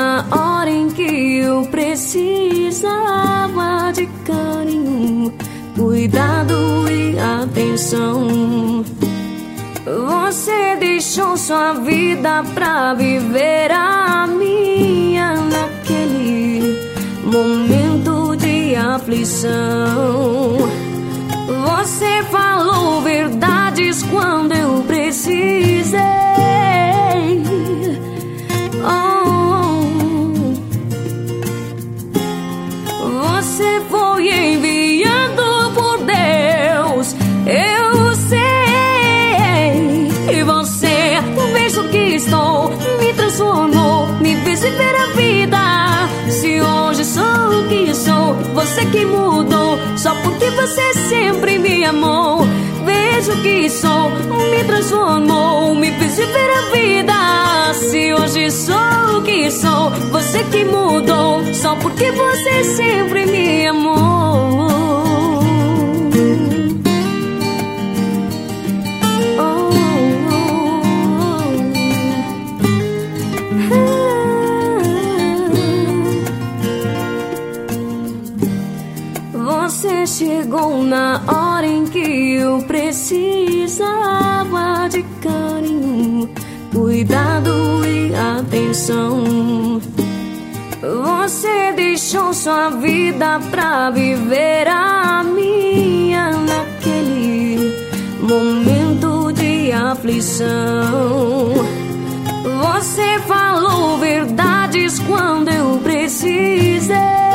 na hora em que eu precisava de carinho, cuidado e atenção. Você deixou sua vida pra viver a minha naquele momento de aflição. Você falou verdades quando eu precisei. Você foi enviado por Deus, eu sei. E você, vejo que estou, me transformou, me fez viver a vida. Se hoje sou o que sou, você que mudou, só porque você sempre me amou. Vejo que sou, me transformou, me fez viver a vida. Se hoje sou o que sou, você que mudou, só porque você sempre me amou. Você chegou na hora em que eu precisava de carinho, cuidado e atenção. Você deixou sua vida pra viver a minha naquele momento de aflição. Você falou verdades quando eu precisei.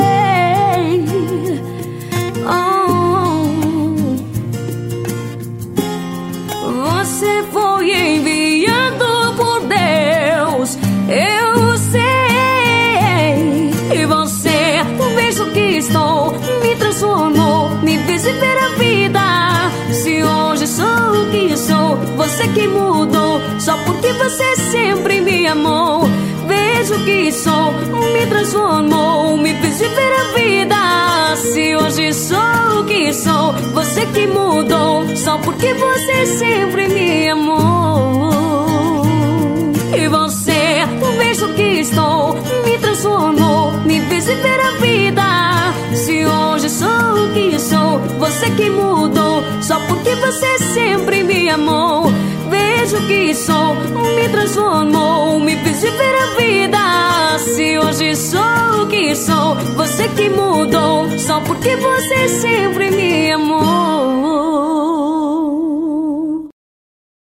Você foi enviado por Deus, eu sei. E você, vejo que estou, me transformou, me fez viver a vida. Se hoje sou o que sou, você que mudou, só porque você sempre me amou. Vejo que sou, me transformou, me fez viver a vida. Se hoje sou o que sou, você que mudou, só porque você sempre me amou. E você, vejo que estou, me transformou, me fez viver a vida. Se hoje sou o que sou, você que mudou, só porque você sempre me amou. Vejo que sou, me transformou, me fez viver a vida. Se hoje sou o que sou, você que mudou, só porque você sempre me amou.